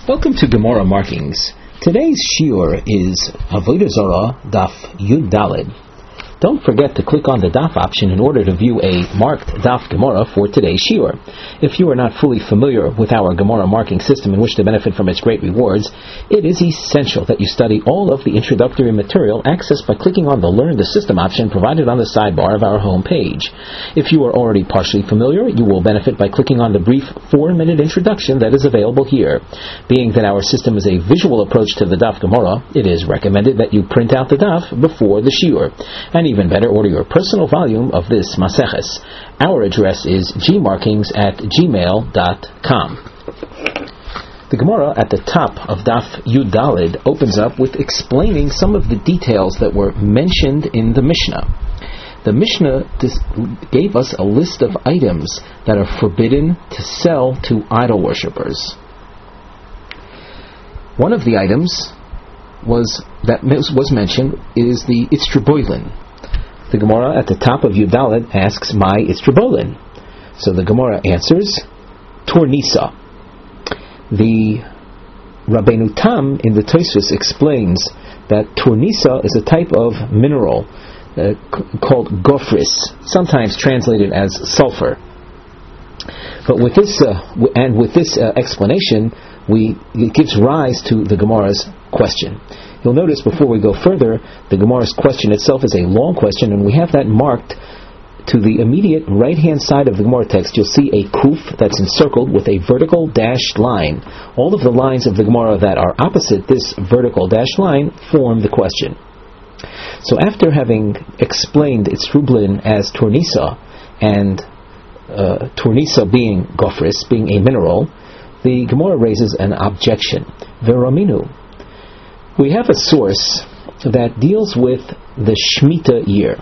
Welcome to Gemara Markings. Today's shiur is Avodah Zarah Daf Yud Daled. Don't forget to click on the Daf option in order to view a marked Daf Gemara for today's shiur. If you are not fully familiar with our Gemara marking system and wish to benefit from its great rewards, it is essential that you study all of the introductory material accessed by clicking on the Learn the System option provided on the sidebar of our home page. If you are already partially familiar, you will benefit by clicking on the brief 4-minute introduction that is available here. Being that our system is a visual approach to the Daf Gemara, it is recommended that you print out the Daf before the shiur. And even better, order your personal volume of this Maseches. Our address is gmarkings@gmail.com. The Gemara at the top of Daf Yud Daled opens up with explaining some of the details that were mentioned in the Mishnah. The Mishnah gave us a list of items that are forbidden to sell to idol worshippers. One of the items was mentioned is the Itztraboilin. The Gemara at the top of Yud Daled asks, "My Itztraboilin?" So the Gemara answers, "Tornisa." The Rabbeinu Tam in the Tosfos explains that Tornisa is a type of mineral called gofris, sometimes translated as sulfur. But with this explanation, it gives rise to the Gemara's question. You'll notice before we go further, the Gemara's question itself is a long question, and we have that marked to the immediate right-hand side of the Gemara text. You'll see a kuf that's encircled with a vertical dashed line. All of the lines of the Gemara that are opposite this vertical dashed line form the question. So after having explained Itztraboilin as Tornisa, and Tornisa being gofris, being a mineral, the Gemara raises an objection. Veraminu. We have a source that deals with the Shemitah year.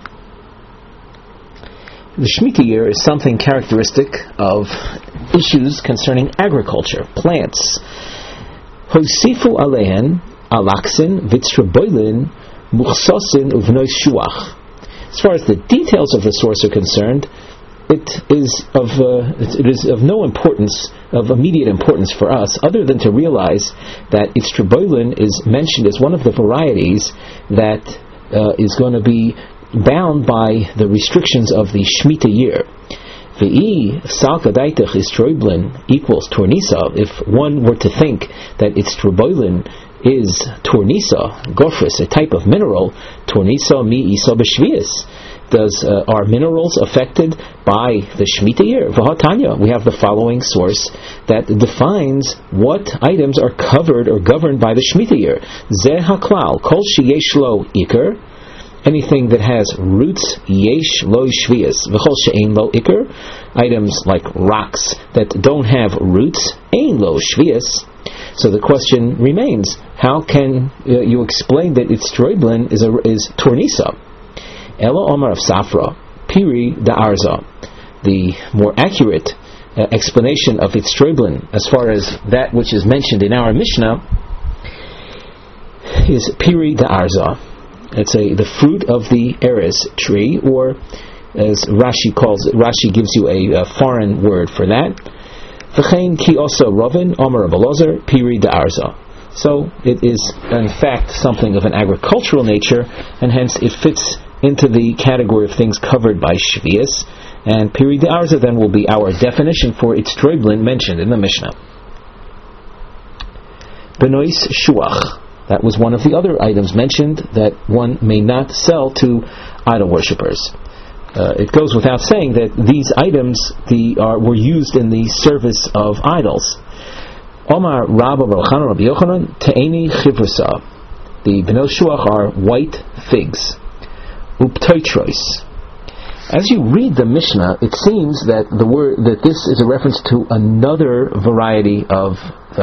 The Shemitah year is something characteristic of issues concerning agriculture, plants. Hosifu alehen alaksin v'Itztraboilin muchsosin uvnois shuach. As far as the details of the source are concerned, it is of no importance, of immediate importance for us, other than to realize that Itztraboilin is mentioned as one of the varieties that is going to be bound by the restrictions of the Shemitah year. V'i salka daitach Itztraboilin equals Tornisa. If one were to think that Itztraboilin is Tornisa, gofris, a type of mineral, Tornisa mi isa b'shvius. Are minerals affected by the Shemitah year? V'hatanya, we have the following source that defines what items are covered or governed by the Shemitah year. Zeh haklal, kol sheyesh lo iker, anything that has roots, yesh lo shvius, v'chol she'ein lo iker, items like rocks that don't have roots, ein lo shvius. So the question remains, how can you explain that Itztraboilin is Tornisa? Ela Omar of Safra, Piri Da'arza. The more accurate explanation of Itztraboilin, as far as that which is mentioned in our Mishnah, is Piri Da'arza. It's the fruit of the Erez tree, or as Rashi calls it, Rashi gives you a foreign word for that. V'chein ki osa Rovin, Omar of Elazar, Piri Da'arza. So it is in fact something of an agricultural nature, and hence it fits into the category of things covered by Shvius, and Piri Da'arza then will be our definition for Itztraboilin mentioned in the Mishnah. Benois Shuach, that was one of the other items mentioned that one may not sell to idol worshippers. It goes without saying that these items were used in the service of idols. Omar Rabba Barchana Rabbi Yochanan Te'eni Chivrusa. The Benois Shuach are white figs. Uptoitros. As you read the Mishnah, it seems that this is a reference to another variety of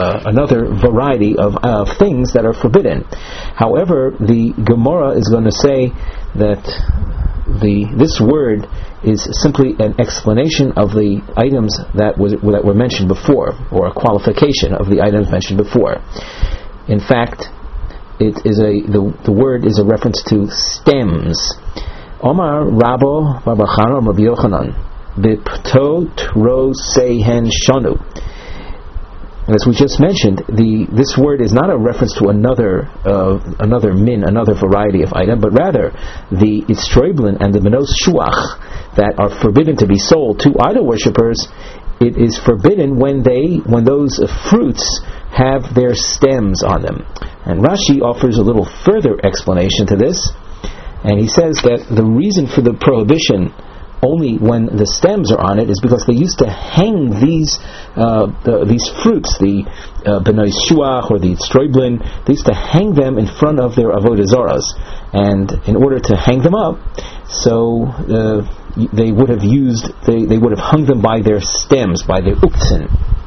things that are forbidden. However, the Gemara is going to say that this word is simply an explanation of the items that were mentioned before, or a qualification of the items mentioned before. In fact, the word is a reference to stems. Omar Rabbo Babachana Rabbi Yochanan Biptot Ro Sehen Shanu. And as we just mentioned, this word is not a reference to another variety of item, but rather the Itztroiblin and the Menos Shuach that are forbidden to be sold to idol worshippers. It is forbidden when those fruits have their stems on them. And Rashi offers a little further explanation to this, and he says that the reason for the prohibition only when the stems are on it is because they used to hang these fruits, the B'nai Shuach or the Stroiblin, they used to hang them in front of their Avodah Zaras, and in order to hang them up, so they would have hung them by their stems, by their uktzin.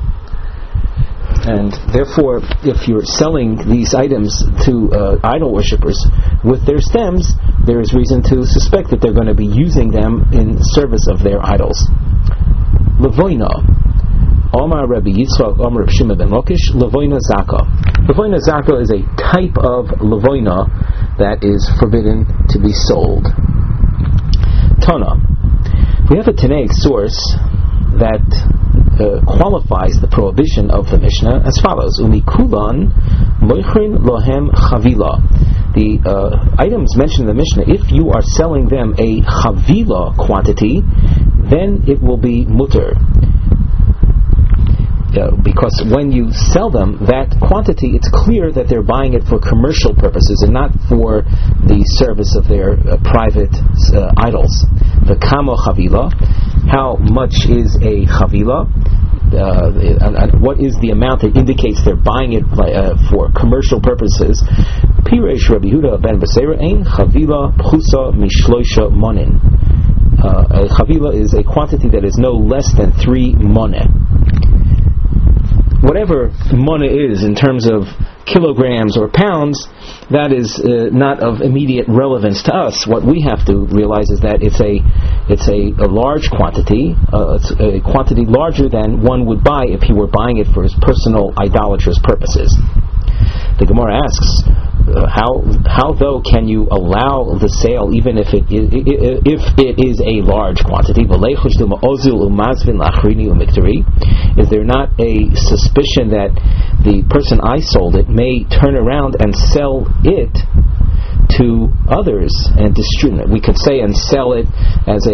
And therefore, if you're selling these items to idol worshippers with their stems, there is reason to suspect that they're going to be using them in service of their idols. Levoina. Omar Rabbi Yitzchak, Omar Rabbi Shimon ben Lakish, Levoina Zaka. Levoina Zaka is a type of Levoina that is forbidden to be sold. Tana. We have a Tanaic source that qualifies the prohibition of the Mishnah as follows: Umikulan moichrin lohem chavila. The items mentioned in the Mishnah, if you are selling them a chavila quantity, then it will be mutter. Because when you sell them that quantity, it's clear that they're buying it for commercial purposes and not for the service of their private idols. The kamo chavila, how much is a chavila? What is the amount that indicates they're buying it for commercial purposes? Piresh Rabbi Yehuda ben Beseira ein chavila pchusa mishloisha monin. A chavila is a quantity that is no less than 3 moneh. Whatever money is in terms of kilograms or pounds, that is not of immediate relevance to us. What we have to realize is that it's a large quantity. It's a quantity larger than one would buy if he were buying it for his personal idolatrous purposes. The Gemara asks, how though can you allow the sale even if it is a large quantity? Is there not a suspicion that the person I sold it may turn around and sell it to others and distribute it? We could say and sell it as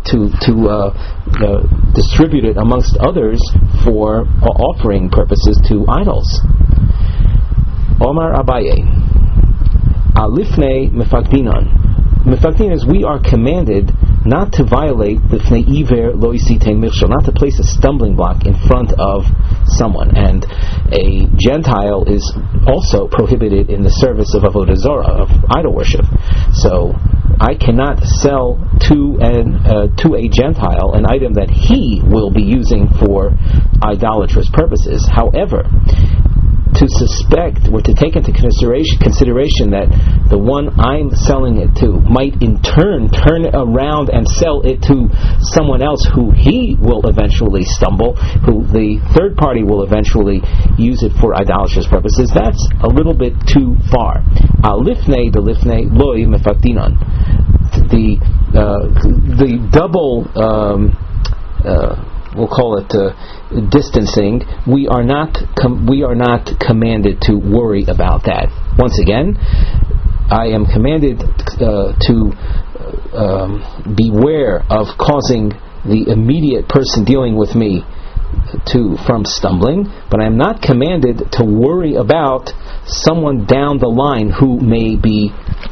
distribute it amongst others for offering purposes to idols. Omar Abaye, Alifnei Mefakdinan. Mefakdinan is we are commanded not to violate Lifnei Iver Lo Yisitei Michshol, not to place a stumbling block in front of someone. And a Gentile is also prohibited in the service of Avodah Zarah, of idol worship. So I cannot sell to a Gentile an item that he will be using for idolatrous purposes. However, to suspect or to take into consideration that the one I'm selling it to might in turn around and sell it to someone else who he will eventually stumble, who the third party will eventually use it for idolatrous purposes, that's a little bit too far. Alifnei delifnei loy mefakdinan. The double we'll call it distancing. We are not commanded to worry about that. Once again, I am commanded to beware of causing the immediate person dealing with me from stumbling, but I am not commanded to worry about someone down the line who may be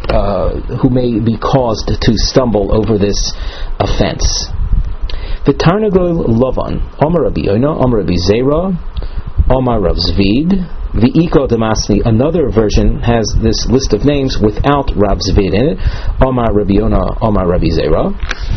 caused to stumble over this offense. The Tarnagol Lovan, Omar Rabbi Yonah, Omar Rabbi Zera, Omar Rav Zvid, the Iko Damasni, another version has this list of names without Rav Zvid in it, Omar Rabbi Yonah, Omar Rabbi Zera.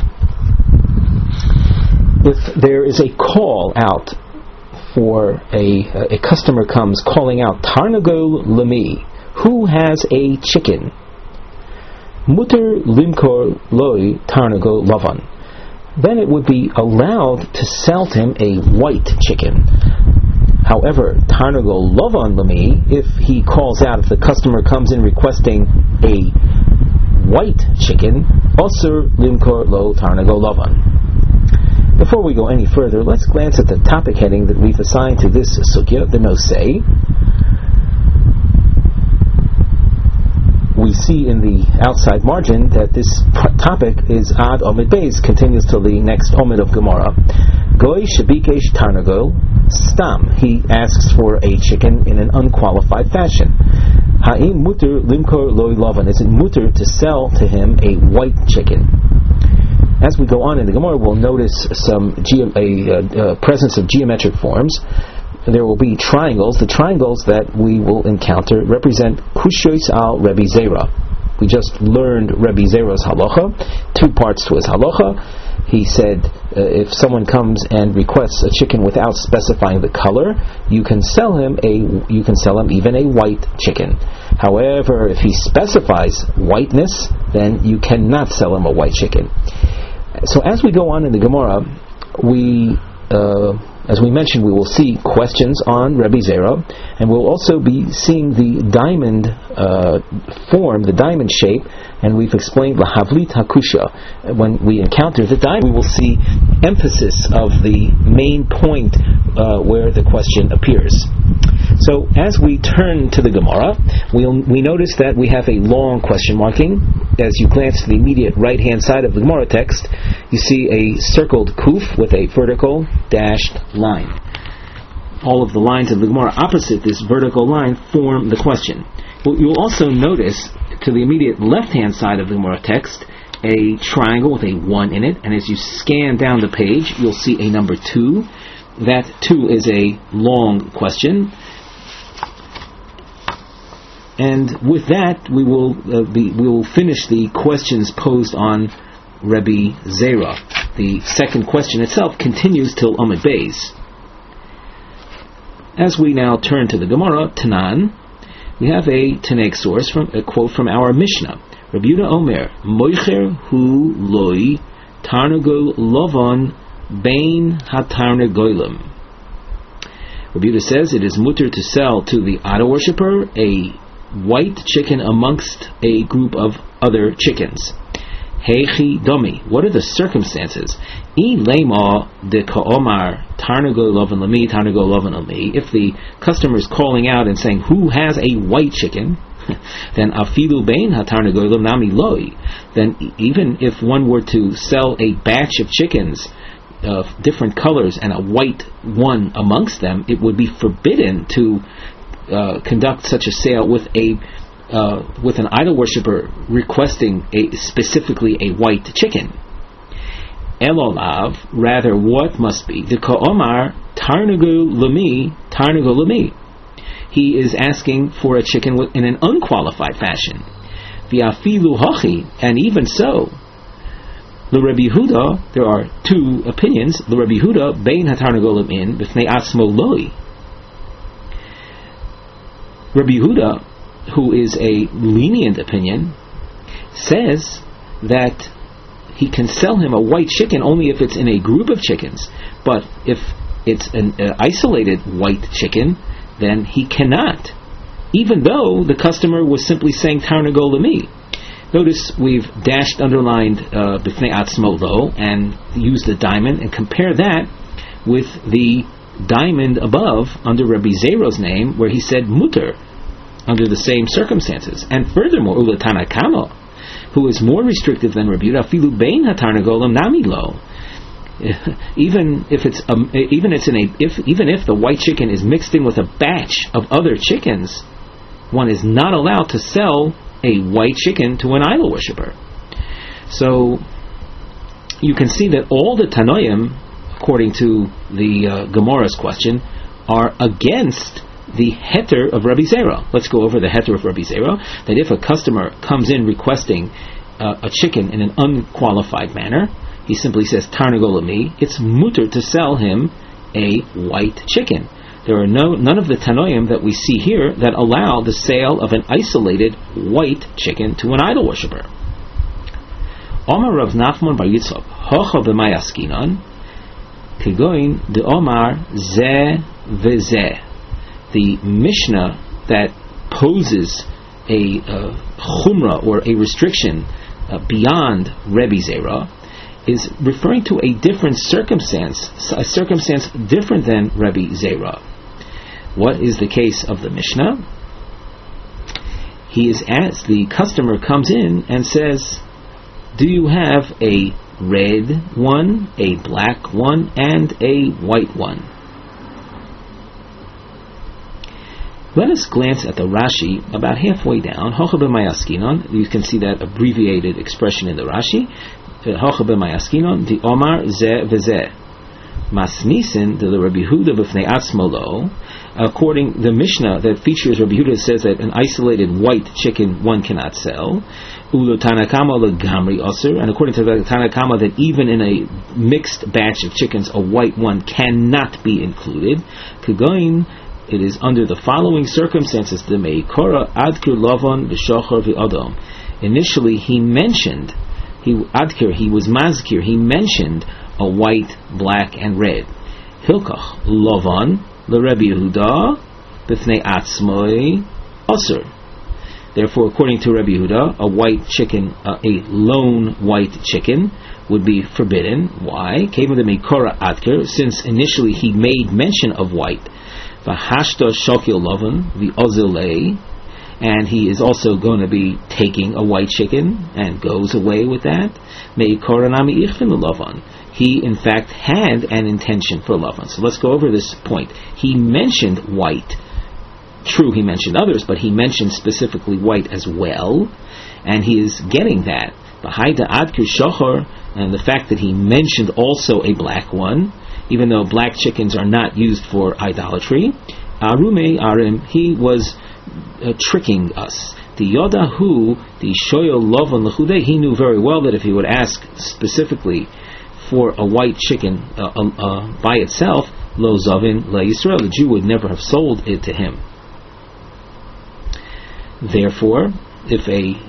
If there is a call out for a customer comes calling out, Tarnagol Lemi, who has a chicken? Mutter Limkor Loi Tarnagol Lovan. Then it would be allowed to sell to him a white chicken. However, Tarnagol Lovan Lami, if he calls out, if the customer comes in requesting a white chicken, Osur Limkor Lo Tarnagol Lovan. Before we go any further, let's glance at the topic heading that we've assigned to this sugya, the nosei. We see in the outside margin that this topic is ad omid beis, continues till the next omid of Gemara. Goy shabikesh tarnagol stam. He asks for a chicken in an unqualified fashion. Ha'im muter limkor loy lavan. Is it muter to sell to him a white chicken? As we go on in the Gemara, we'll notice some presence of geometric forms. There will be triangles. The triangles that we will encounter represent Kushois al Rebbe Zera. We just learned Rebbe Zera's halacha, 2 parts to his halacha. He said, if someone comes and requests a chicken without specifying the color, you can sell him even a white chicken. However, if he specifies whiteness, then you cannot sell him a white chicken. So as we go on in the Gemara, as we mentioned, we will see questions on Rebbe Zera, and we'll also be seeing the diamond form, the diamond shape, and we've explained Lahavlit Hakusha. When we encounter the diamond, we will see emphasis of the main point where the question appears. So as we turn to the Gemara, we notice that we have a long question marking. As you glance to the immediate right-hand side of the Gemara text, you see a circled kuf with a vertical dashed line. All of the lines of the Gemara opposite this vertical line form the question. You'll also notice to the immediate left-hand side of the Gemara text a triangle with a 1 in it, and as you scan down the page, you'll see a number 2. That 2 is a long question. And with that, we will finish the questions posed on Rebbe Zera. The second question itself continues till Amud Beis. As we now turn to the Gemara, Tanan, we have a Tanaic source from a quote from our Mishnah. Rabbi Yehuda Omer, Moicher hu loi tarnagol lovon bein hatarnagolim. Rabbi Yehuda says it is mutter to sell to the idol worshipper a white chicken amongst a group of other chickens. Heichi domi. What are the circumstances? I lema de kaomar tarnagol lovan lami tarnagol lovan lami. If the customer is calling out and saying, "Who has a white chicken?" then afilu bein hatarnagolim nami loi. Then even if one were to sell a batch of chickens of different colors and a white one amongst them, it would be forbidden to conduct such a sale with an idol worshipper requesting specifically a white chicken. Elolav, rather, what must be? The Ka'omar Tarnagol Lumi. He is asking for a chicken in an unqualified fashion. V'afilu hachi, and even so, L'Rebbe Yehuda, there are 2 opinions. L'Rebbe Yehuda, bein hatarnagolim in b'fnei atzmo loi. Rabbi Yehuda, who is a lenient opinion, says that he can sell him a white chicken only if it's in a group of chickens. But if it's an isolated white chicken, then he cannot, even though the customer was simply saying Tarnagol Lami. Notice we've dashed, underlined B'fnei Atzmo Lo and used the diamond, and compare that with the diamond above under Rabbi Zera's name, where he said mutter under the same circumstances. And furthermore, Ulatana Kamo, who is more restrictive than Rabbi Yehuda, Filu Bein Hatarnagolam Nami Lo. Even if the white chicken is mixed in with a batch of other chickens, one is not allowed to sell a white chicken to an idol worshipper. So you can see that all the Tanoim, according to the Gemara's question, are against the heter of Rabbi Zera. Let's go over the heter of Rabbi Zera, that if a customer comes in requesting a chicken in an unqualified manner, he simply says Tarnagol Lami, it's mutter to sell him a white chicken. There are none of the Tanoim that we see here that allow the sale of an isolated white chicken to an idol worshipper. Omar Rav Nachman bar Yitzchak, Hocha b'may askinan, Kigoin de Omar Zeh v'Zeh. The Mishnah that poses a chumrah or a restriction beyond Rebbe Zera is referring to a different circumstance, a circumstance different than Rabbi Zera. What is the case of the Mishnah? He is asked, the customer comes in and says, do you have a red one, a black one, and a white one? Let us glance at the Rashi about halfway down. Hocha b'mayaskinon. You can see that abbreviated expression in the Rashi. Hocha b'mayaskinon, the Omar ze v'ze. Masnisin, the Rabbi Huda b'fnei atzmolo. According the Mishnah that features Rabbi Huda says that an isolated white chicken one cannot sell. Ulo Tanakama legamri osir, and according to the Tanakama that even in a mixed batch of chickens a white one cannot be included. Kagoin, it is under the following circumstances: the meikora adkir lavon v'shachar v'adam. Initially, he mentioned he was mazkir. He mentioned a white, black, and red. Hilkach lavon l'Rebbe Yehuda b'fnei atzmoi osir. Therefore, according to Rabbi Yehuda, a white chicken, a lone white chicken, would be forbidden. Why? Since initially he made mention of white. V'hashta shokil lovan v'ozilei, and he is also going to be taking a white chicken and goes away with that. Meikoranami ichvin lovan. He in fact had an intention for lovan. So let's go over this point. He mentioned white. True, he mentioned others, but he mentioned specifically white as well, and he is getting that. B'haida adkir shachar, and the fact that he mentioned also a black one, even though black chickens are not used for idolatry, arume arim, he was tricking us. The yodahu, the shoyel lovan l'chudei, he knew very well that if he would ask specifically for a white chicken by itself, lo zavin la Yisrael, the Jew would never have sold it to him. Therefore, if a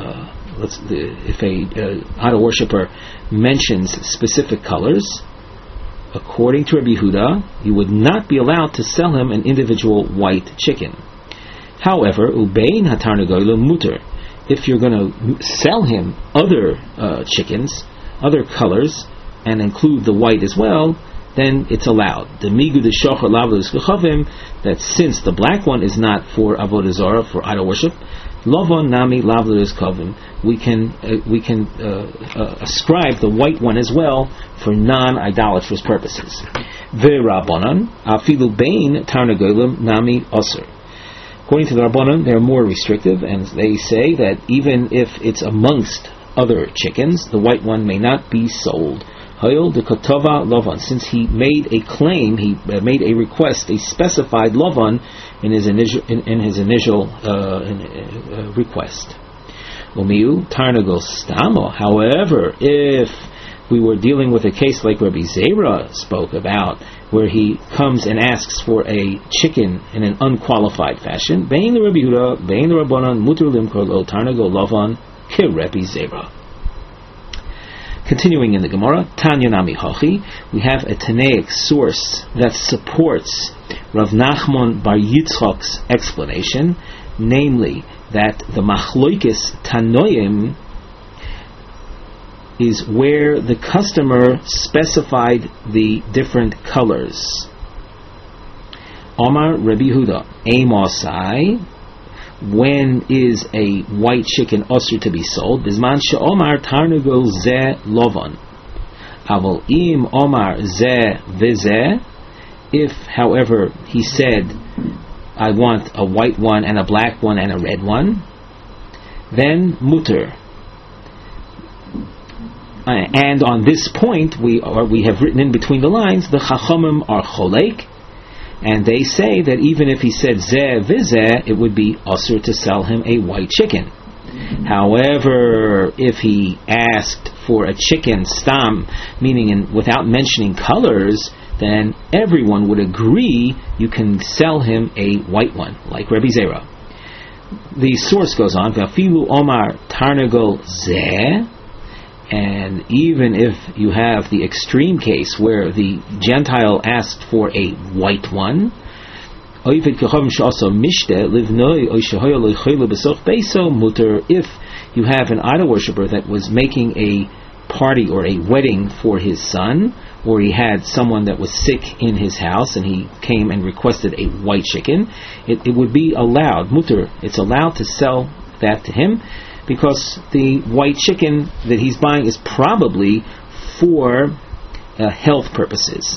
idol worshipper mentions specific colors, according to Rabbi Yehuda, you would not be allowed to sell him an individual white chicken. However, ubein hatarnagoyla muter, if you're going to sell him other chickens, other colors, and include the white as well, then it's allowed. The migu de shocher lavos v'chavim, that since the black one is not for avodah zarah, for idol worship, lovon nami lavos kavim, we can ascribe the white one as well for non-idolatrous purposes. Ve'rabbanan afilu bein tarnagolim nami osir. According to the Rabbanan, they're more restrictive, and they say that even if it's amongst other chickens, the white one may not be sold. Since he made a claim, he made a request, a specified lovan in his initial request. Umiu tarnagol stamo. However, if we were dealing with a case like Rabbi Zera spoke about, where he comes and asks for a chicken in an unqualified fashion, bein the Rabbi Yehuda, bein the Rabbanan, muter limkor lo tarnagol lovan ki Rabbi Zera. Continuing in the Gemara, Tanya Nami Hachi, we have a Tanaic source that supports Rav Nachman Bar Yitzchak's explanation, namely that the Machloikis Tanoim is where the customer specified the different colors. Omar Rabbi Yehuda, Amosai, when is a white chicken osir to be sold? Bizman she'omar tarnugol ze lovan. Aval im omar ze v'ze. If, however, he said, I want a white one and a black one and a red one, then muter. And on this point, we have written in between the lines, the chachamim are cholek, and they say that even if he said zeh v'zeh, it would be asur to sell him a white chicken. However, if he asked for a chicken stam, meaning without mentioning colors, then everyone would agree you can sell him a white one, like Rabbi Zera. The source goes on, V'afilu omar tarnagol zeh, and even if you have the extreme case where the Gentile asked for a white one, if you have an idol worshipper that was making a party or a wedding for his son, or he had someone that was sick in his house and he came and requested a white chicken, it would be allowed, mutter, it's allowed to sell that to him, because the white chicken that he's buying is probably for health purposes.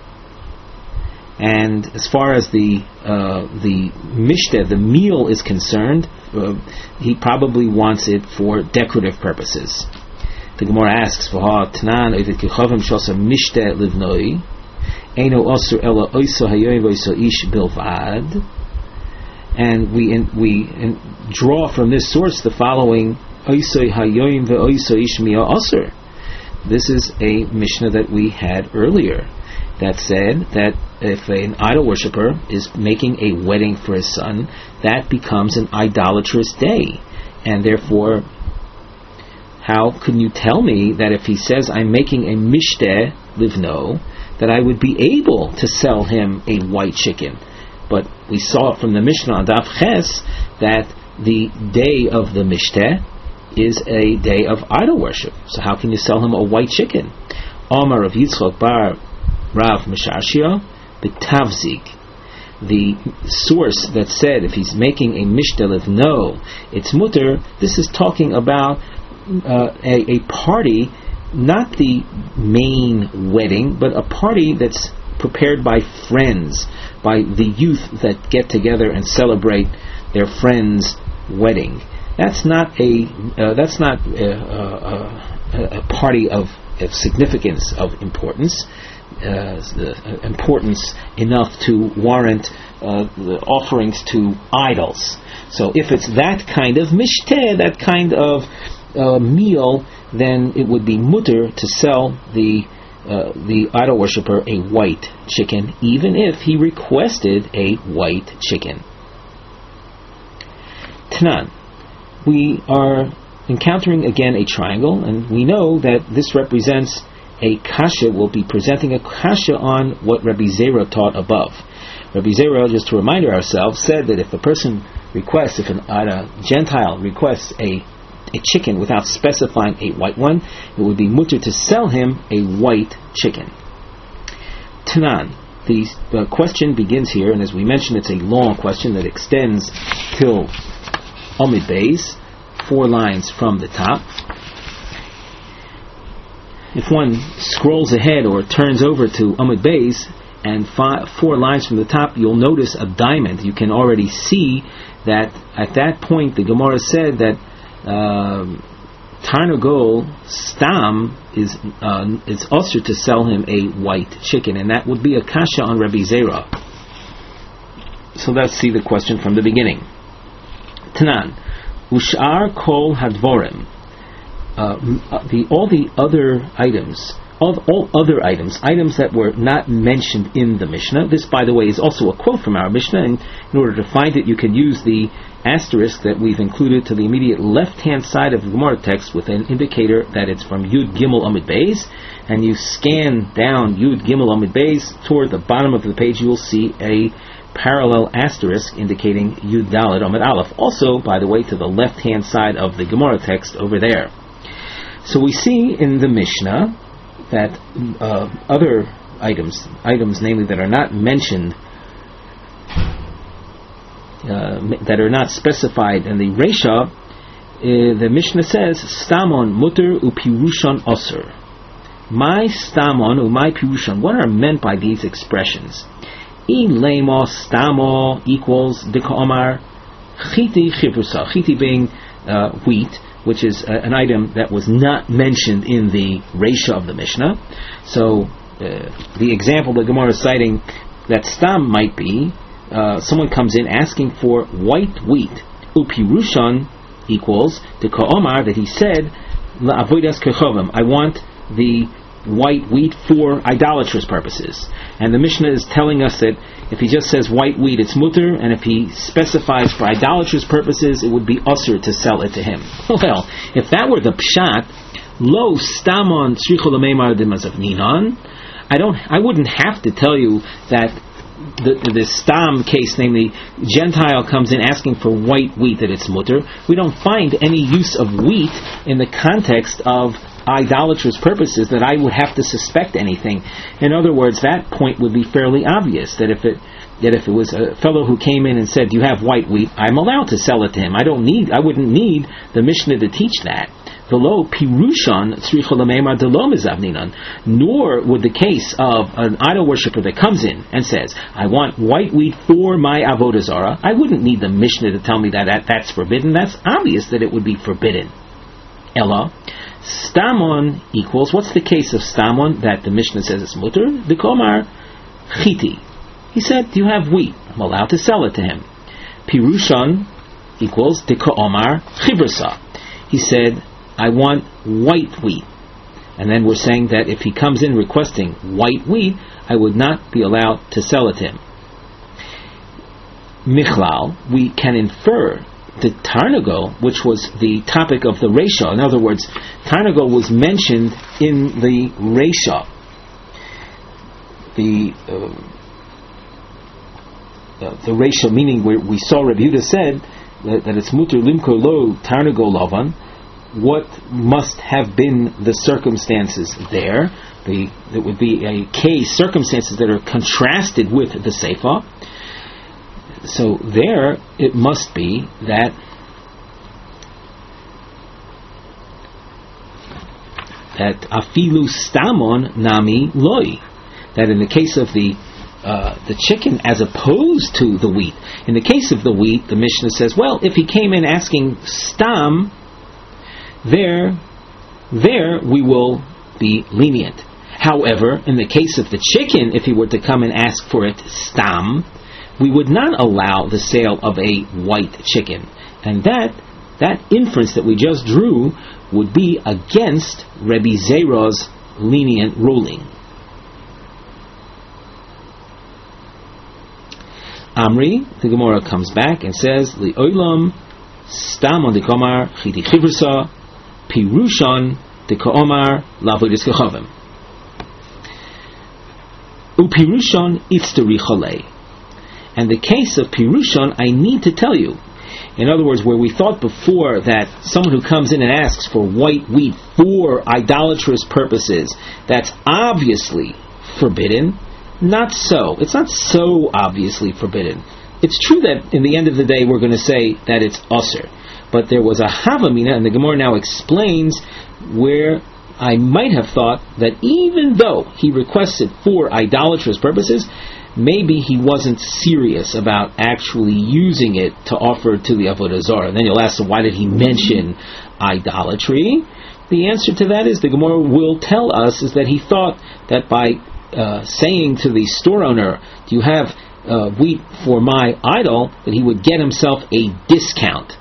And as far as the mishteh, the meal, is concerned, he probably wants it for decorative purposes. The Gemara asks, "V'ha Tanan oivet kichavim shasa mishteh livnoi, eino osur ela oiso hayoyim v'oiso ish bilvad." And we draw from this source the following: oiso hayoyim v'oiso ish mia osur. This is a Mishnah that we had earlier that said that if an idol worshipper is making a wedding for his son, that becomes an idolatrous day, and therefore, how can you tell me that if he says I'm making a mishteh livno, that I would be able to sell him a white chicken? But we saw from the Mishnah on Daf Ches that the day of the mishteh is a day of idol worship. So how can you sell him a white chicken? Omar of Yitzchok bar Rav Misharshia b'tavzig. The source that said if he's making a mishteh livno, it's mutter. This is talking about a party, not the main wedding, but a party that's prepared by friends, by the youth that get together and celebrate their friend's wedding. That's not a party of significance, of importance, importance enough to warrant the offerings to idols. So if it's that kind of mishteh, that kind of meal, then it would be mutter to sell the idol worshipper a white chicken, even if he requested a white chicken. Tanan, we are encountering again a triangle, and we know that this represents a kasha. Will be presenting a kasha on what Rabbi Zera taught above. Rabbi Zera, just to remind ourselves, said that if a person requests, if a Gentile requests a chicken without specifying a white one, it would be mutter to sell him a white chicken. Tanan, the question begins here, and as we mentioned, it's a long question that extends till Amud Beis, 4 lines from the top. If one scrolls ahead or turns over to Amud Beis and 4 lines from the top, you'll notice a diamond. You can already see that at that point the Gemara said that Tarnagol Stam is usher to sell him a white chicken, and that would be a kasha on Rabbi Zera. So let's see the question from the beginning. Tanan, Ushar Kol Hadvorim. All other items that were not mentioned in the Mishnah. This, by the way, is also a quote from our Mishnah, and in order to find it, you can use the asterisk that we've included to the immediate left-hand side of the Gemara text with an indicator that it's from Yud Gimel Amud Beis, and you scan down Yud Gimel Amud Beis toward the bottom of the page, you will see a parallel asterisk indicating Yud Daled Amud Aleph. Also, by the way, to the left-hand side of the Gemara text over there. So we see in the Mishnah that other items namely that are not mentioned, that are not specified in the Reisha, the Mishnah says, Stamon mutter upirushon osur. My stamon u my pirushon. What are meant by these expressions? In lemo stamo equals dika'omar chiti chivrusa. Chiti being wheat, which is an item that was not mentioned in the Reisha of the Mishnah. So the example that Gemara is citing that stam might be, someone comes in asking for white wheat. Upirushon equals the ka'omar, that he said, la'avodas kechovim, I want the white wheat for idolatrous purposes. And the Mishnah is telling us that if he just says white wheat, it's mutter, and if he specifies for idolatrous purposes, it would be usher to sell it to him. Well, if that were the pshat, lo stamon tzricho l'meimar d'mazav ninan, I wouldn't have to tell you that the stam case, namely Gentile comes in asking for white wheat, that it's mutter. We don't find any use of wheat in the context of idolatrous purposes that I would have to suspect anything. In other words, that point would be fairly obvious, that if it was a fellow who came in and said, "Do you have white wheat?" I'm allowed to sell it to him. I wouldn't need the Mishnah to teach that. V'lo pirushon tzricha l'meimar delo mizavninan. Nor would the case of an idol worshiper that comes in and says, "I want white wheat for my avodah zarah," I wouldn't need the Mishnah to tell me that's forbidden. That's obvious that it would be forbidden. Ella, stamon equals, what's the case of stamon that the Mishnah says it's mutter? The komar chiti. He said, "Do you have wheat?" I'm allowed to sell it to him. Pirushon equals the komar chibrasa. He said, "I want white wheat." And then we're saying that if he comes in requesting white wheat, I would not be allowed to sell it to him. Michlal, we can infer the Tarnago, which was the topic of the Reisha. In other words, Tarnago was mentioned in the Reisha. The Reisha, meaning where we saw Rabbi Yehuda said that it's muter limko lo Tarnago lavan. What must have been the circumstances there? It would be a case, circumstances that are contrasted with the Seifa. So there, it must be that afilu stamon nami loi, that in the case of the chicken as opposed to the wheat, in the case of the wheat, the Mishnah says, well, if he came in asking stam, there we will be lenient. However, in the case of the chicken, if he were to come and ask for it stam, we would not allow the sale of a white chicken. And that inference that we just drew would be against Rebbe Zera's lenient ruling. Amri, the Gemara comes back and says, Li'olam stam on the komar chiti chivrsa pirushon the komar lavoidis kechavim upirushon itzteri chalei. And the case of pirushon, I need to tell you. In other words, where we thought before that someone who comes in and asks for white wheat for idolatrous purposes, that's obviously forbidden. Not so. It's not so obviously forbidden. It's true that in the end of the day we're going to say that it's usher. But there was a havamina, and the Gemara now explains where I might have thought that even though he requested for idolatrous purposes, maybe he wasn't serious about actually using it to offer to the Avodah Zarah. And then you'll ask, so why did he mention idolatry? The answer to that is, the Gemara will tell us, is that he thought that by saying to the store owner, do you have wheat for my idol, that he would get himself a discount.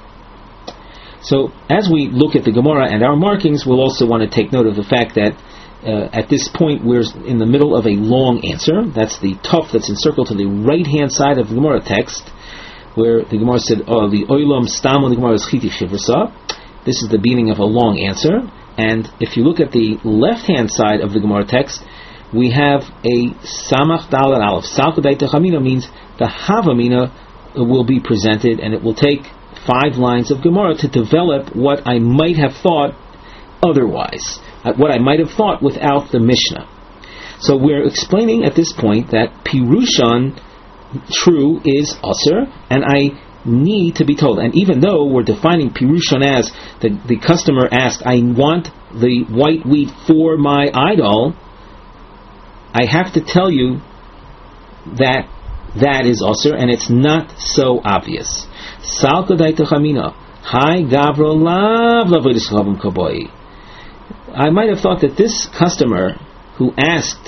So as we look at the Gemara and our markings, we'll also want to take note of the fact that at this point we're in the middle of a long answer. That's the tuf that's encircled to the right hand side of the Gemara text, where the Gemara said, the oilam stam on the Gemara is chiti shivrsa. This is the beginning of a long answer. And if you look at the left hand side of the Gemara text, we have a samach dal and aleph. Salkadai techamina means the havamina will be presented, and it will take 5 lines of Gemara to develop what I might have thought otherwise, what I might have thought without the Mishnah. So we're explaining at this point that Pirushon, true, is Asr, and I need to be told. And even though we're defining Pirushon as the customer asked, I want the white wheat for my idol, I have to tell you that that is Asr, and it's not so obvious. Salkadai techamina, hi gavro lav lavoidis chavim kaboi. I might have thought that this customer who asked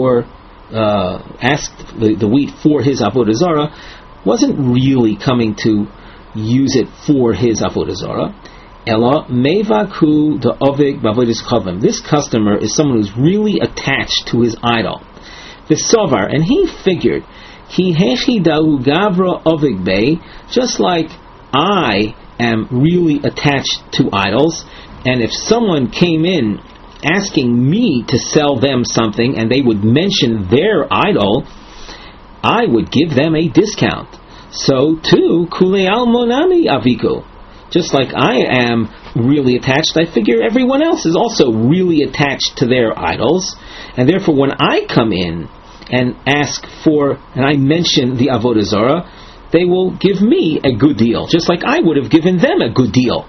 the wheat for his avodah zarah wasn't really coming to use it for his avodah zarah. Ella mevaku the ovig bavoidis chavim. This customer is someone who's really attached to his idol. V'sovar, and he figured, Ki hechidahu gavra ovig bei, just like I am really attached to idols, and if someone came in asking me to sell them something and they would mention their idol, I would give them a discount. So too, kulei almonami aviku. Just like I am really attached, I figure everyone else is also really attached to their idols, and therefore when I come in and ask for, and I mention the Avodah Zarah, they will give me a good deal, just like I would have given them a good deal.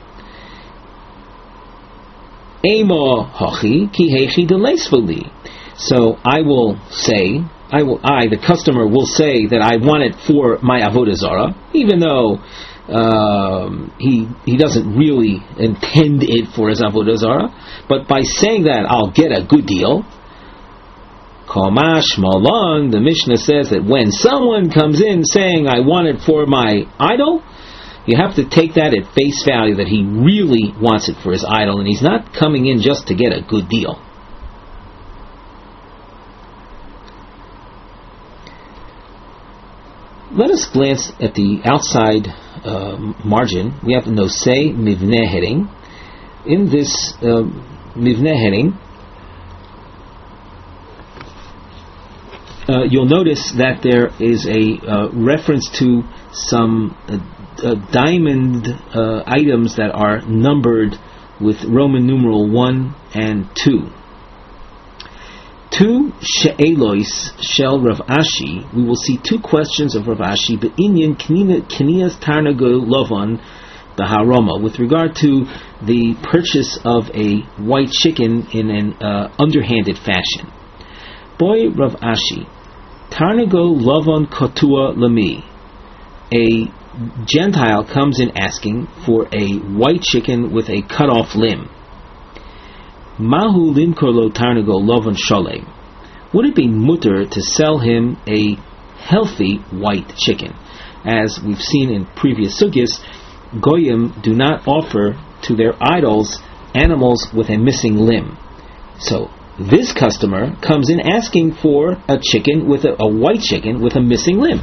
Emo hachi ki heichi deleisvoli. So I will say, the customer will say that I want it for my Avodah Zarah, even though he doesn't really intend it for his Avodah Zarah, but by saying that I'll get a good deal. Kamash Malon, the Mishnah says that when someone comes in saying I want it for my idol, you have to take that at face value that he really wants it for his idol, and he's not coming in just to get a good deal. Let us glance at the outside margin. We have the Nosei Mivneh heading. In this Mivneh heading, you'll notice that there is a reference to some diamond items that are numbered with Roman numeral 1 and 2. Two she'elois shel Rav Ashi, we will see two questions of Rav Ashi, but inyan knias tarnagol lovan b'haroma, with regard to the purchase of a white chicken in an underhanded fashion. Boy Rav Ashi, tarnagol lovan kotua lami. A Gentile comes in asking for a white chicken with a cut-off limb. Mahu limkor lo tarnagol lovan sholem. Would it be mutter to sell him a healthy white chicken? As we've seen in previous sugyas, goyim do not offer to their idols animals with a missing limb. So this customer comes in asking for a chicken with a white chicken with a missing limb.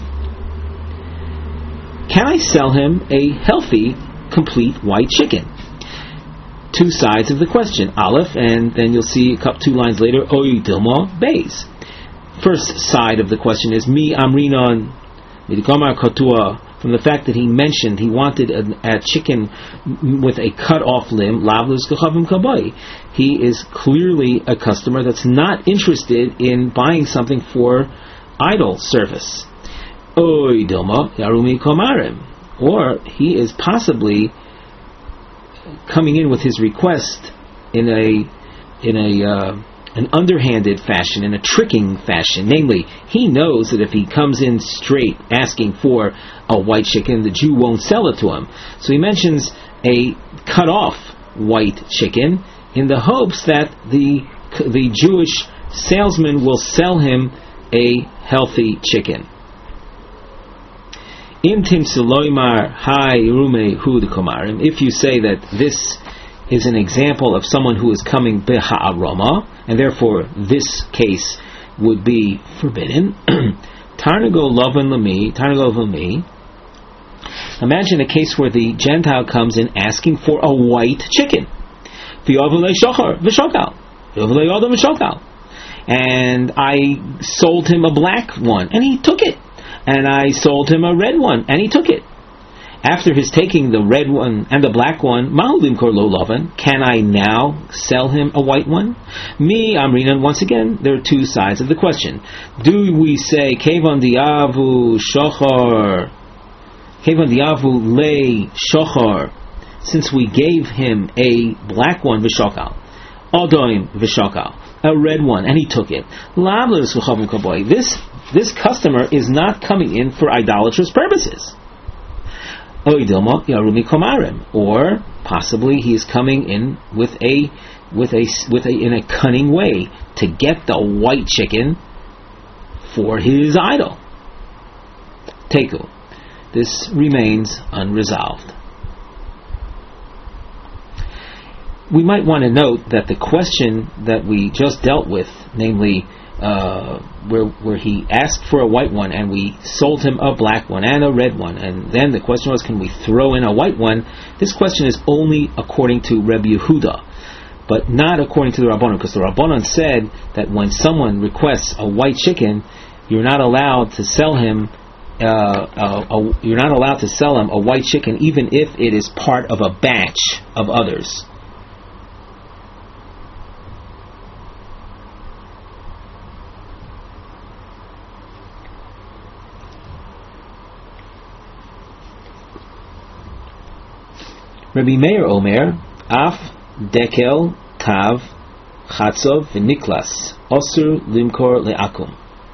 Can I sell him a healthy, complete white chicken? Two sides of the question, Aleph, and then you'll see two lines later, Oy Dilma Beis. First side of the question is Mi Amrinon Midikomar Kotua, from the fact that he mentioned he wanted a chicken with a cut-off limb, Lavlus Kachavim Kabai. He is clearly a customer that's not interested in buying something for idol service. Oy Dilma Yarumi Komarim. Or he is possibly coming in with his request in an underhanded fashion, in a tricking fashion. Namely, he knows that if he comes in straight asking for a white chicken, the Jew won't sell it to him. So he mentions a cut-off white chicken in the hopes that the Jewish salesman will sell him a healthy chicken. If you say that this is an example of someone who is coming b'ha'aroma, and therefore this case would be forbidden, tarnagol lovan lami. Imagine a case where the Gentile comes in asking for a white chicken, and I sold him a black one, and he took it. And I sold him a red one, and he took it. After his taking the red one and the black one, Mahulim Korlo Lovan, can I now sell him a white one? Me, Amrinan, once again, there are two sides of the question. Do we say, Kevon diavu shochar, Kevon diavu lei shochar, since we gave him a black one, v'shokal, Odoim v'shokal, a red one, and he took it. Lavlos v'chavim kaboy, this customer is not coming in for idolatrous purposes. Or possibly he is coming in with a in a cunning way to get the white chicken for his idol. Teku. This remains unresolved. We might want to note that the question that we just dealt with, namely where he asked for a white one and we sold him a black one and a red one, and then the question was, can we throw in a white one? This question is only according to Rebbe Yehuda, but not according to the Rabbanon, because the Rabbanon said that when someone requests a white chicken, you're not allowed to sell him you're not allowed to sell him a white chicken, even if it is part of a batch of others. Rabbi Meir Omer, Af Dekel Tav Chatzov V'Niklas Osur Limkor Le'akum.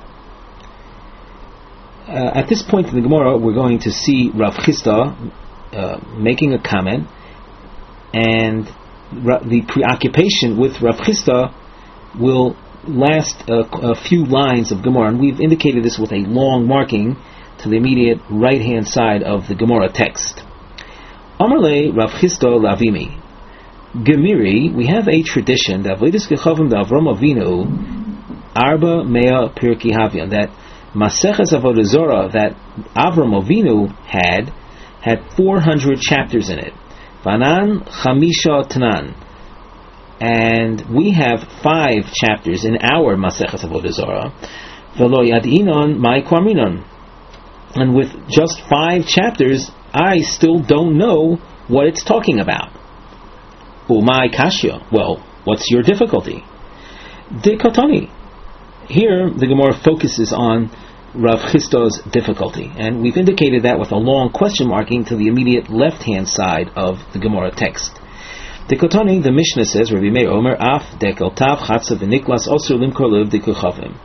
At this point in the Gemara, we're going to see Rav Chisda making a comment, and the preoccupation with Rav Chisda will last a few lines of Gemara, and we've indicated this with a long marking to the immediate right-hand side of the Gemara text. Amarle Rav Chisda Lavimi Gemiri, we have a tradition that Avodas Kechavim da Avram Avinu Arba Mea Pirkei Havian, that Maseches Avodah Zorah that Avram Avinu had 400 chapters in it. Vanan Chamisha Tanan, and we have 5 chapters in our Maseches Avodah Zorah. Velo Yadinon Mai Kwaminon, and with just 5 chapters, I still don't know what it's talking about. Umay Kashya, well, what's your difficulty? Dikotani. Here, the Gemara focuses on Rav Chisda's difficulty, and we've indicated that with a long question marking to the immediate left-hand side of the Gemara text. Dikotani, the Mishnah says, Rabbi Meir Omer, Af Dekel Tav Chatzav V'Niklas Osur Limkor Lev Dikuchavim.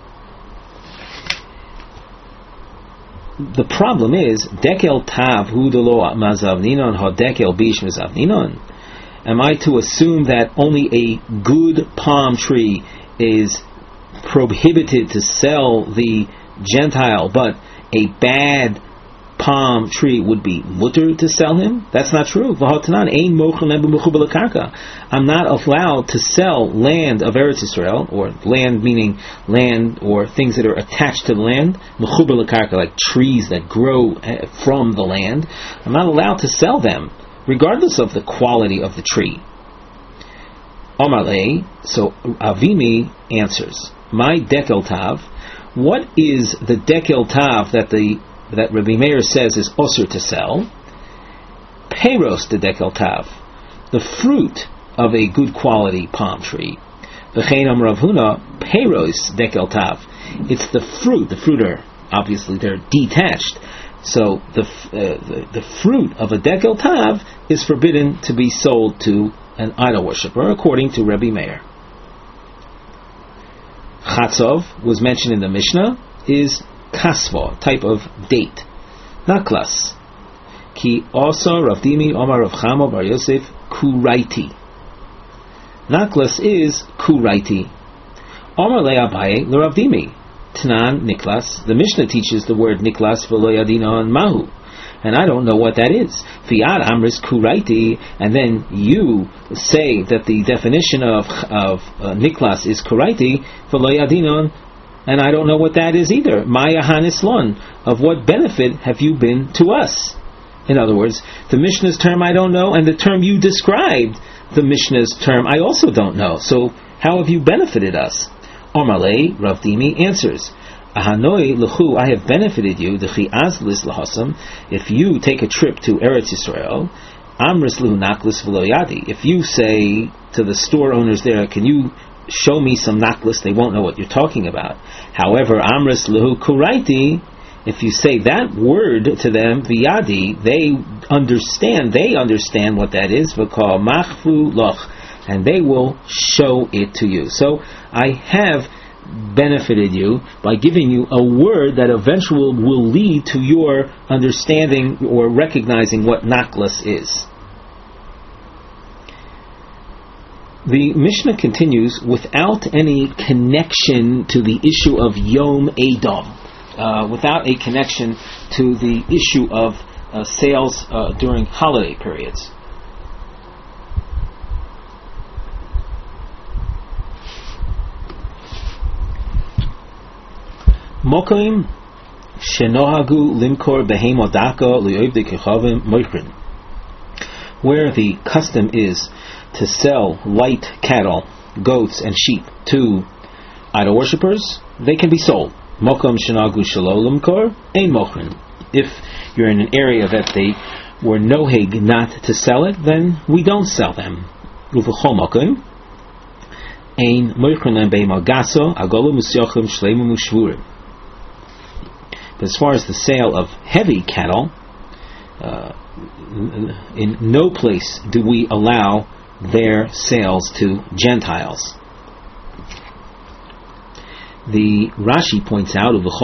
The problem is, Dekel Tav Hu Delo Mazavninon Ha Dekel Bish Mazavninon. Am I to assume that only a good palm tree is prohibited to sell the Gentile, but a bad palm tree would be mutter to sell him? That's not true. I'm not allowed to sell land of Eretz Yisrael, or land meaning land or things that are attached to the land, like trees that grow from the land. I'm not allowed to sell them, regardless of the quality of the tree. Amarle, so Avimi answers, my dekel tav, what is the dekel tav that Rabbi Meir says is osur to sell? Peiros de dekel tav, the fruit of a good quality palm tree. V'chein am Rav Huna, peiros dekel tav, it's the fruit are obviously they're detached. So the fruit of a dekel tav is forbidden to be sold to an idol worshipper, according to Rabbi Meir. Chatzov was mentioned in the Mishnah, is kasva, type of date. Naklas. Ki also Rav Dimi Omar Rav Chama Bar Yosef kuraiti. Naklas is kuraiti. Omar le Abaye le Rav Dimi. Tanan Niklas. The Mishnah teaches the word Niklas v'lo yadina mahu, and I don't know what that is. Fiat amris kuraiti, and then you say that the definition of Niklas is kuraiti v'lo yadina, and I don't know what that is either. Maya hanislon, of what benefit have you been to us? In other words, the Mishnah's term I don't know, and the term you described, the Mishnah's term I also don't know. So how have you benefited us? Omarle, Rav Dimi answers, Ahanoi l'chu, I have benefited you, d'chi azlis l'hasam, if you take a trip to Eretz Yisrael, amris l'hu naklis v'lo yadi, if you say to the store owners there, can you show me some naklis, they won't know what you're talking about. However, amris l'hu kuraiti, if you say that word to them, v'yadi, they understand what that is, v'kal machfu loch, and they will show it to you. So I have benefited you by giving you a word that eventually will lead to your understanding or recognizing what naklas is. The Mishnah continues without any connection to the issue of Yom Edom, without a connection to the issue of sales during holiday periods. Mokoim shenohagu limkor behemodaka liyoivde kechavim moikrin, where the custom is to sell white cattle, goats, and sheep to idol worshippers, they can be sold. Mokom shenagu shelo limkor ein mochrin. If you're in an area that they were noheg not to sell it, then we don't sell them. Uv'chol mokom ein mochrin be'ema gaso agolo musyochim shleimim u'shvurim. But as far as the sale of heavy cattle, in no place do we allow their sales to Gentiles. The Rashi points out of the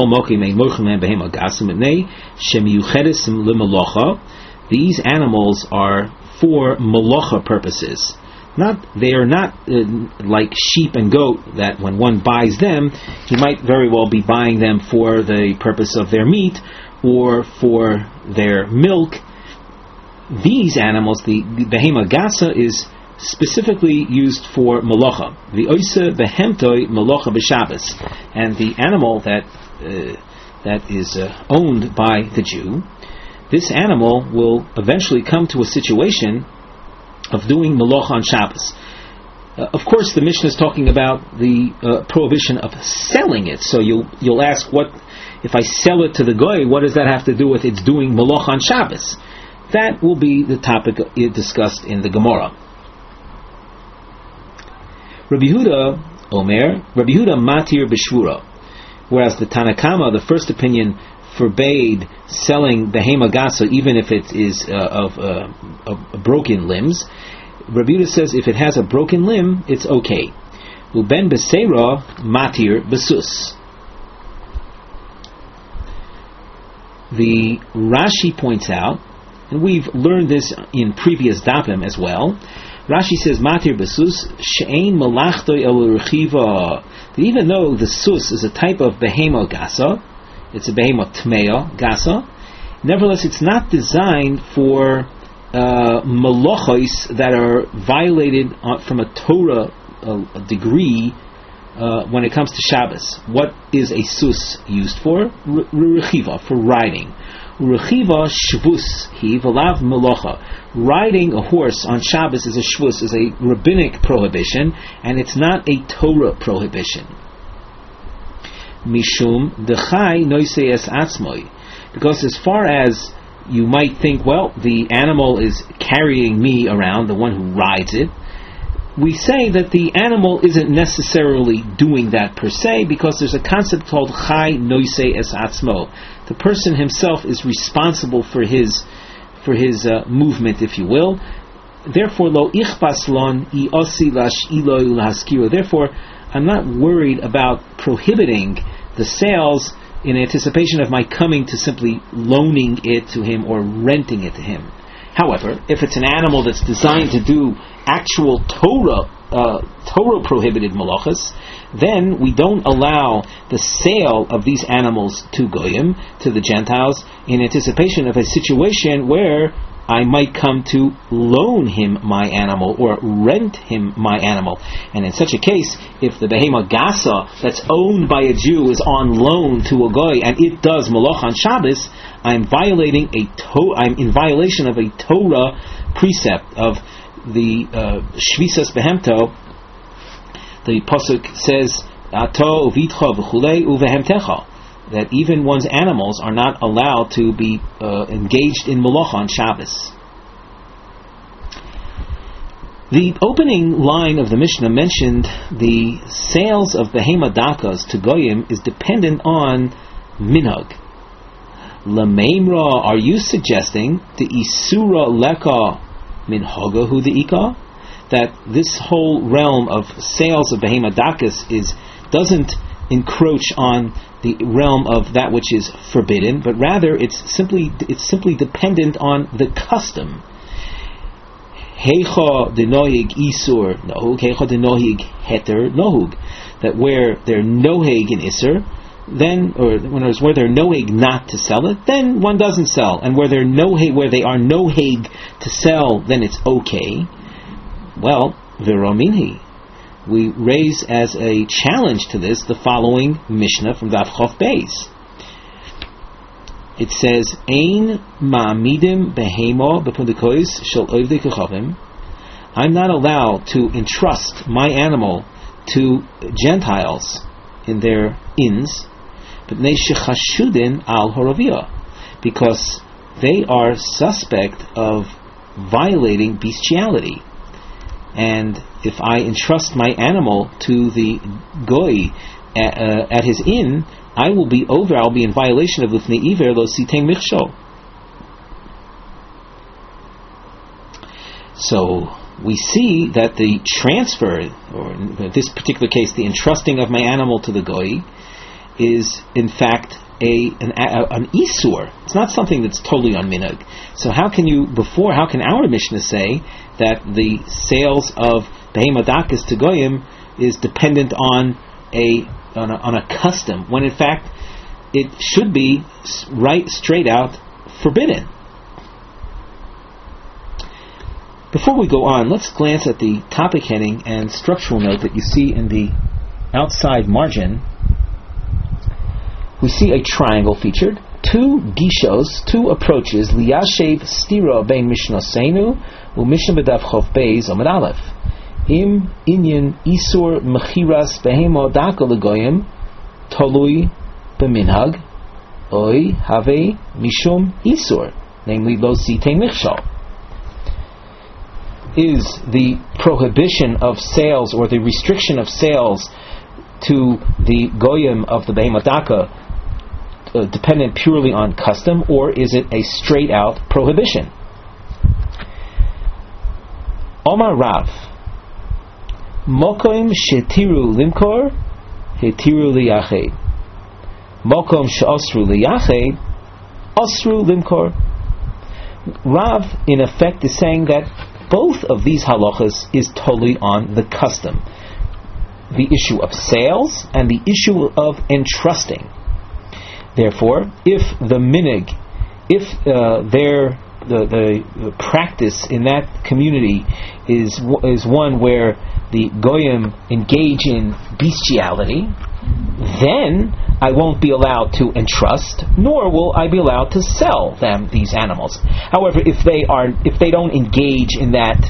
these animals are for malacha purposes. They are not like sheep and goat that when one buys them, he might very well be buying them for the purpose of their meat or for their milk. These animals, the behema gasa, is specifically used for malacha. The oisa behemtoi malacha b'Shabbos, and the animal that is owned by the Jew, this animal will eventually come to a situation of doing malacha on Shabbos. Of course, the Mishnah is talking about the prohibition of selling it. So you'll ask, what if I sell it to the goy? What does that have to do with its doing malacha on Shabbos? That will be the topic discussed in the Gemara. Rabbi Yehuda Omer, Rabbi Yehuda matir b'shvura, whereas the Tanakama, the first opinion, forbade selling behema gasa even if it is of broken limbs. Rabbi Yehuda says if it has a broken limb, it's okay. Uben b'seira matir b'sus. The Rashi points out, and we've learned this in previous dapim as well. Rashi says, "Matir besus she'ein malachtoi el rechiva." That even though the sus is a type of behema gasa, it's a behema tmeya gasa, nevertheless it's not designed for malachos that are violated from a Torah degree when it comes to Shabbos. What is a sus used for? Rechiva, for riding. Rechiva shvus hi v'lav melacha. Riding a horse on Shabbos is a shvus, is a rabbinic prohibition, and it's not a Torah prohibition. Mishum dechai noise es atzmoi. Because as far as you might think, well, the animal is carrying me around, the one who rides it, we say that the animal isn't necessarily doing that per se, because there's a concept called chai noise es atzmo. The person himself is responsible for his movement, if you will. Therefore, lo ichbas lon I osi lash'ilo ulhaskiro. Therefore, I'm not worried about prohibiting the sales in anticipation of my coming to simply loaning it to him or renting it to him. However, if it's an animal that's designed to do actual Torah prohibited malachas, then we don't allow the sale of these animals to goyim, to the Gentiles, in anticipation of a situation where I might come to loan him my animal or rent him my animal. And in such a case, if the behema gasa that's owned by a Jew is on loan to a goy and it does malach on Shabbos, I'm in violation of a Torah precept of the Shvisas Behemto. The pasuk says, "Ato uvitcha v'chulei uvehemtecha," that even one's animals are not allowed to be engaged in malacha on Shabbos. The opening line of the Mishnah mentioned the sales of behema dakas to goyim is dependent on minhag. Lameimra, are you suggesting the isura leka minhagahu the ika? That this whole realm of sales of behema dakas doesn't encroach on the realm of that which is forbidden, but rather it's simply dependent on the custom. Heicha denohig isur nohug, heicha denohig heter nohug. That where they're noheg in isur, then, or where they're noheg not to sell it, then one doesn't sell, and where they are noheg to sell, then it's okay. Well, v'rominhi, we raise as a challenge to this the following Mishnah from Daf Chof Beis. It says, "Ein ma'amidim behemo b'pundikois shel ovdei kechavim." I'm not allowed to entrust my animal to Gentiles in their inns. b'nei shechashudin al horavia, because they are suspect of violating bestiality. And if I entrust my animal to the goy at his inn, I'll be in violation of lifnei iver lo sitein michshol. So we see that the transfer, or in this particular case, the entrusting of my animal to the goy, is in fact an isur. It's not something that's totally on minhag. So how can our Mishnah say that the sales of behema dakas to goyim is dependent on a custom, when in fact it should be straight out forbidden? Before we go on, let's glance at the topic heading and structural note that you see in the outside margin. We see a triangle featured, two gishos, two approaches, liyashev stira bein mishnaseinu u mishnah b'daf chof beis amud aleph. Im inyan isur mechiras behemo daka legoyim tolui b'minhag oi have mishum isur, namely lo sitein michshol. Is the prohibition of sales or the restriction of sales to the goyim of the behema daka dependent purely on custom, or is it a straight out prohibition? Omar Rav, Mokom shetiru limkor, hetiru liyached. Mokom she'osru liyached, osru limkor. Rav, in effect, is saying that both of these halachas is totally on the custom, the issue of sales and the issue of entrusting. Therefore, if the minig, if the practice in that community is one where the goyim engage in bestiality, then I won't be allowed to entrust, nor will I be allowed to sell them these animals. However, if they don't engage in that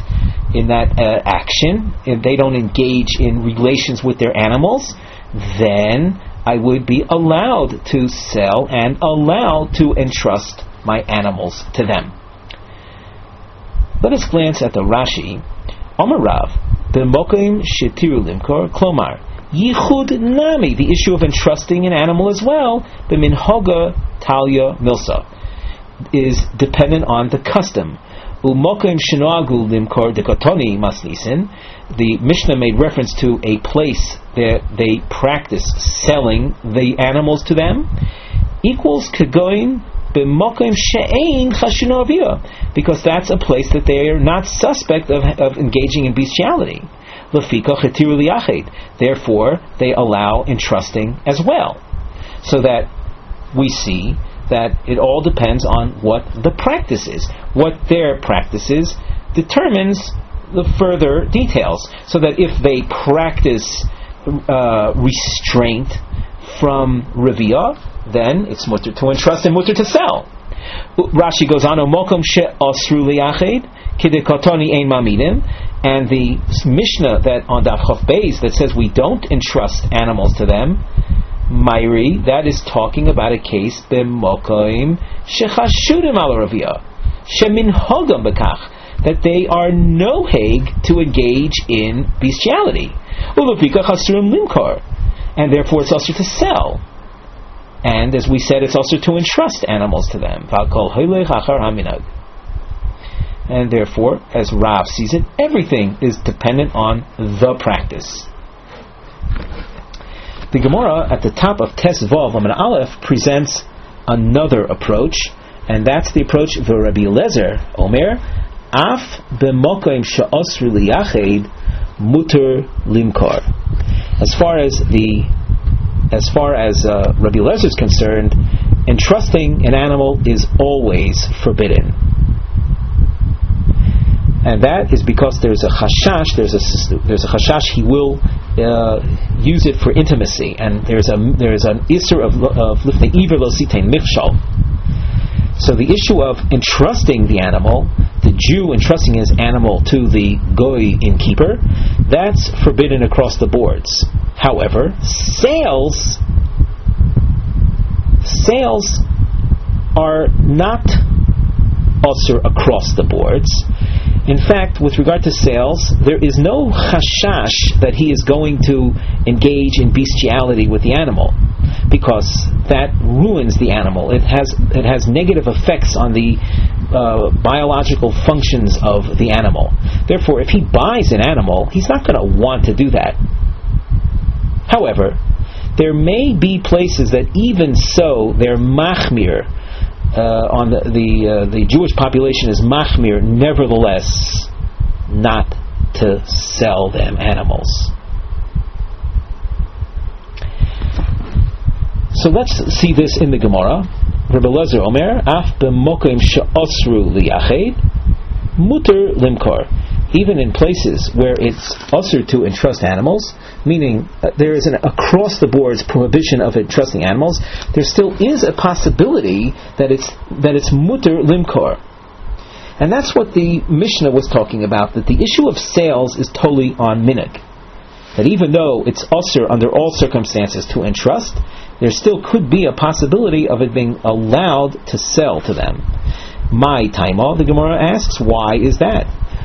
action, if they don't engage in relations with their animals, then I would be allowed to sell and allowed to entrust my animals to them. Let us glance at the Rashi. Amar Rav, b'mokim shetiru limkor, klomar yichud nami, the issue of entrusting an animal as well, b'minhoga talya milsa, is dependent on the custom. Umokim shenoagu limkor dekotoni masnisin, the Mishnah made reference to a place that they practice selling the animals to them, equals kagoin b'mokim she'ein chashunovia, because that's a place that they are not suspect of engaging in bestiality. Lefika chetiru liyached, therefore they allow entrusting as well. So that we see that it all depends on what the practice is. What their practice is determines the further details. So that if they practice restraint from revia, then it's mutter to entrust and mutter to sell. Rashi goes on, Mokom she'osru liyached kidekotoni ein maminim, and the Mishnah that on Daf Chof Beis that says we don't entrust animals to them, Mairi, that is talking about a case b'mokoim shechashudim al ravia shemin hogam bekach, that they are no heg to engage in bestiality, ulafika chasurim limkar, and therefore it's also to sell, and as we said, it's also to entrust animals to them. V'akol hoylech achar haminag. And therefore, as Rav sees it, everything is dependent on the practice. The Gemara at the top of Tes Vav Amud Aleph presents another approach, and that's the approach of Rabbi Eliezer Omer, Af b'mokoim she'osru liyached muter limkar. As far as Rabbi Eliezer is concerned, entrusting an animal is always forbidden. And that is because there's a chashash. There's a chashash he will use it for intimacy, and there's an isser of lifnei iver lo sitein michshol. So the issue of entrusting the animal, the Jew entrusting his animal to the goy innkeeper, that's forbidden across the boards. However, sales sales are not usher across the boards. In fact, with regard to sales, there is no chashash that he is going to engage in bestiality with the animal, because that ruins the animal. It has negative effects on the biological functions of the animal. Therefore, if he buys an animal, he's not going to want to do that. However, there may be places that even so, they're machmir. On the Jewish population is machmir, nevertheless, not to sell them animals. So let's see this in the Gemara. Rabbi Elazar Omer, af b'mokim she'osru liyached, muter limkor. Even in places where it's usher to entrust animals, meaning there is an across-the-board prohibition of entrusting animals, there still is a possibility that it's muter limkor. And that's what the Mishnah was talking about, that the issue of sales is totally on minig. That even though it's usher under all circumstances to entrust, there still could be a possibility of it being allowed to sell to them. My taima, the Gemara asks, why is that?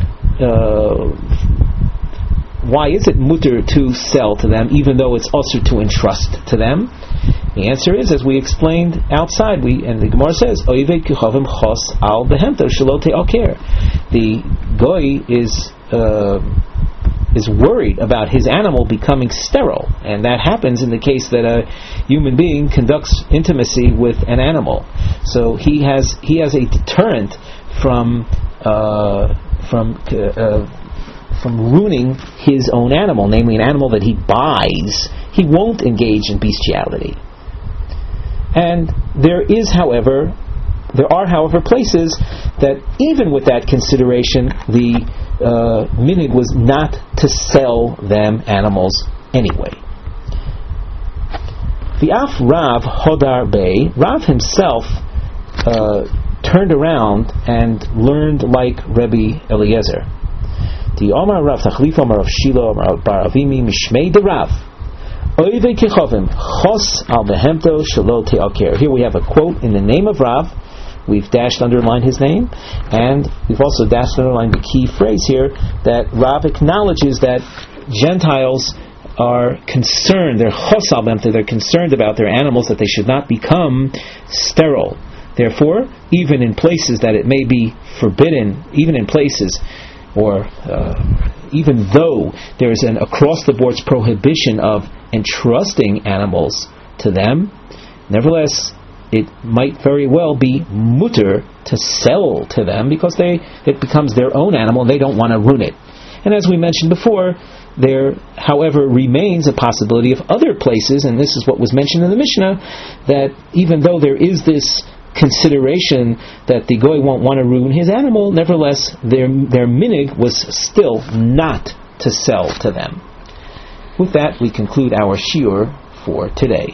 Why is it mutter to sell to them, even though it's also to entrust to them? The answer is, as we explained outside, and the Gemara says, the goy is worried about his animal becoming sterile, and that happens in the case that a human being conducts intimacy with an animal. So he has a deterrent from ruining his own animal, namely an animal that he buys. He won't engage in bestiality. And there are, however, places that even with that consideration, the minig was not to sell them animals anyway. The Af Rav Hodar Bey, Rav himself turned around and learned like Rebbe Eliezer. The Omar Rav Tachlif Omar Rav Shilo Omar Bar Avimi Mishmei de Rav Oivei Kechovim Chos Al Behemto Shelo Te'aker. Here we have a quote in the name of Rav. We've underlined his name, and we've also underlined the key phrase here that Rav acknowledges that Gentiles are concerned, they're chos al behemto, they're concerned about their animals, that they should not become sterile. Therefore, even in places that it may be forbidden, even in places, or even though there is an across-the-board prohibition of entrusting animals to them, nevertheless, it might very well be mutter to sell to them, because it becomes their own animal and they don't want to ruin it. And as we mentioned before, there, however, remains a possibility of other places, and this is what was mentioned in the Mishnah, that even though there is this consideration that the goy won't want to ruin his animal, nevertheless, their minig was still not to sell to them. With that, we conclude our shiur for today.